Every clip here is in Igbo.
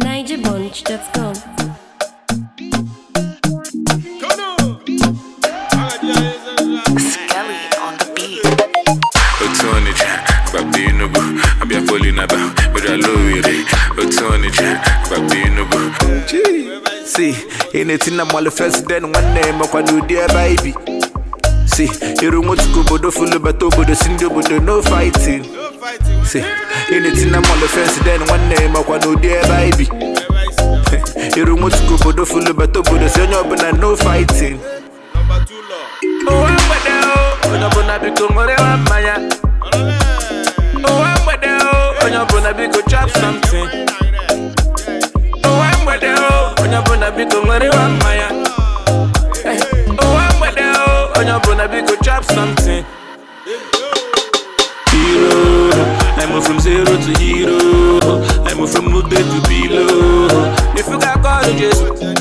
NigerBunch.com. Skelly on the beat. Otonich, Babinubu, Abia Polinaba, but I love it. Otonich, Babinubu. See, in it in a first then one name of a new dear baby. See, you remote Kubodo full of Batobo, the Sindu, but no fighting. See, in it in a first then one name of a new dear baby. You remote Kubodo full of Batobo, the Senor, but no fighting. Oh, I'm with you. On your bona become whatever Maya. Oh, I'm with you. On your bona become chop something. Oh, I'm with you. On your bona become whatever Maya. Oh, I'm with you. On your bona become chop something. Hero, I move from zero to hero. I move from Mude to below. If you got colleges,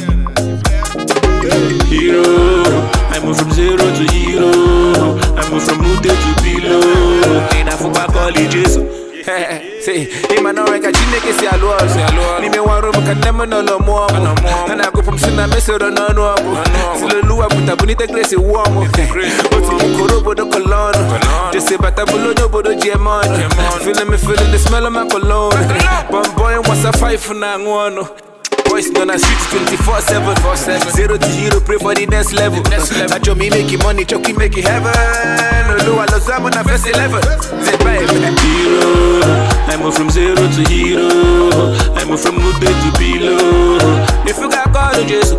hero. I move from zero to hero. I move from Mude to below. In a football colleges. Say, in my Norway, I can't see a lot. Nime one room can never know no more. And I go from Sina Mesa or no no. Still a lua put a bonita grace warm. What's in Korobo the cologne? Just say, but I below no bodo Gemon. Feeling the smell of my cologne. But boy, what's a fight for now? Boys gonna street 24/7. Zero to hero, pray for the next level. I show me making money, Chucky make it heaven. No, I love Sam on the first 11. Hero, I move from zero to hero. I move from Mude to below. If you got colleges,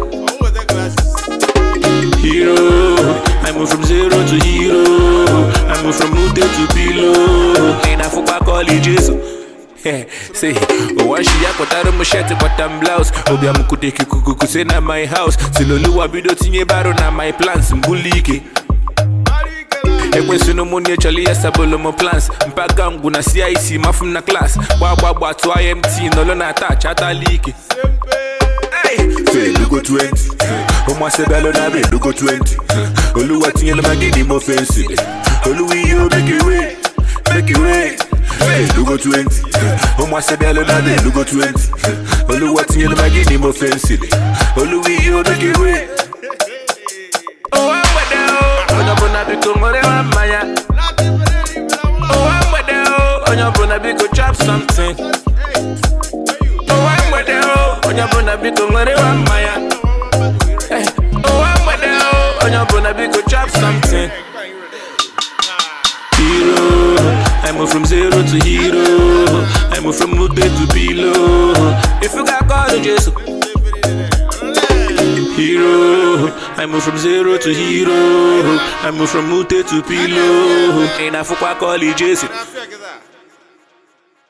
hero, I move from zero to hero. I move from Mude to below. In a football colleges. Say, oh, I see a quarter of my shirt, but I'm blouse. Obi amukuteki kuku say na my house. Siloluwa bido tinye baro na my plans. Mbulike. Ekwe sino money chali ya sabolo mo plans. Mpaga mgu na CIC mafum na class. Wa to IMT no lo na touch ata leak. Say logo 20. Omo se belo na be logo 20. Oluwa tinye lo magidi mo fancy. Oluwi yo make it way. Make it way. Hey, logo 20. Omo se belo na be logo 20. Oluwa tinye lo magidi mo fancy. Oluwi yo make it way. Oh, I'm with you. On your bona become whatever Maya. Oh, I'm with you. On your bona become chop something. Oh, I'm with you. On your bona become whatever Maya. Oh, I'm with you. On your bona become chop something. Hero, I move from zero to hero. I move from Mude to below. If you got colleges, hero, I move from zero to hero. I move from Mude to below. In a football colleges.